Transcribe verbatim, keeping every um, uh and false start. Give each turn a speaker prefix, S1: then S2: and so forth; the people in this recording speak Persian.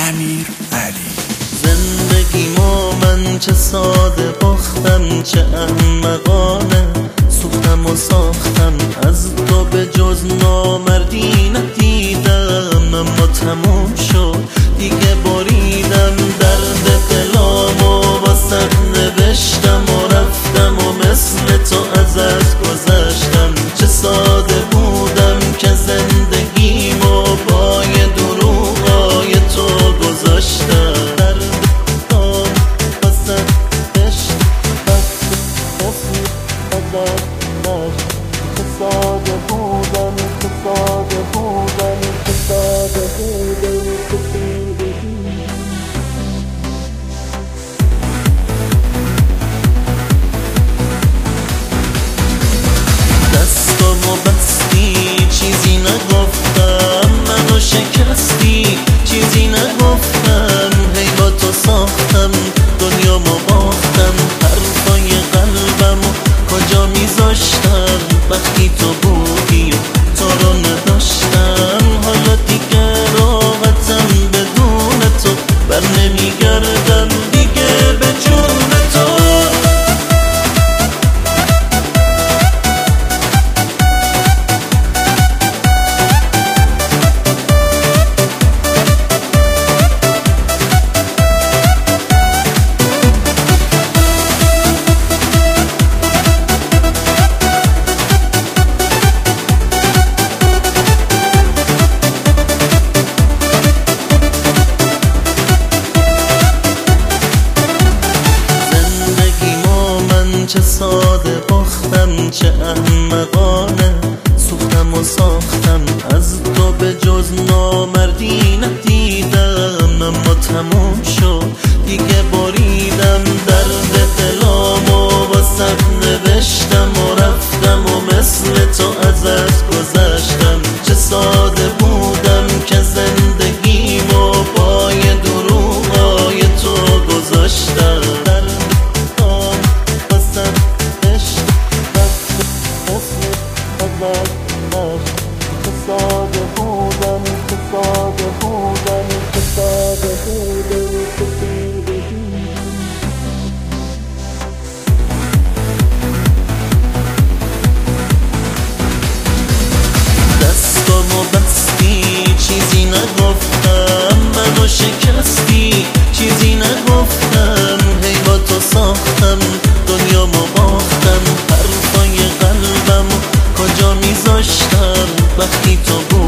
S1: امیرعلی.
S2: زندگیمو من چه ساده باختم، چه احمقانه سوختم و ساختم، از تو به جز نامردی ندیدم. اما تموم شد دیگه، بریدم درد دلامو واسه نوشتم و رفتم و مثل تو ازت گذشتم. چه ساده بودم که زندگیمو با یه دروغای تو گذاشتم. چه ساده بودم، چه ساده بودم، چه ساده بودم، چه ساده بودم. دستامو بستی چیزی نگفتم، منو شکستی چیزی نگفتم. هی با تو ساختم دنیامو باختم، حرفای قلبمو کجا میذاشتم وقتی تو بودی و تو رو نداشتم. حالا دیگه راحتم بدون تو، بر نمیگردم دیگه به جون تو. چه ساده باختم، چه احمقانه سوختم و ساختم، از تو به جز نامردی ندیدم. اما تموم شد دیگه، بریدم درد دلامو واسه نوشتم و رفتم و مثل تو ازت گذشتم. چه ساده بودم که زندگیمو با یه دروغای تو گذاشتم. چه ساده بودم، چه ساده بودم، چه ساده بودم، چه ساده بودم. دستامو بستی چیزی نگفتم، منو شکستی چیزی نگفتم. هی با تو ساختم دنیامو باختم، حرفای قلبمو کجا میذاشتم وقتی تو بود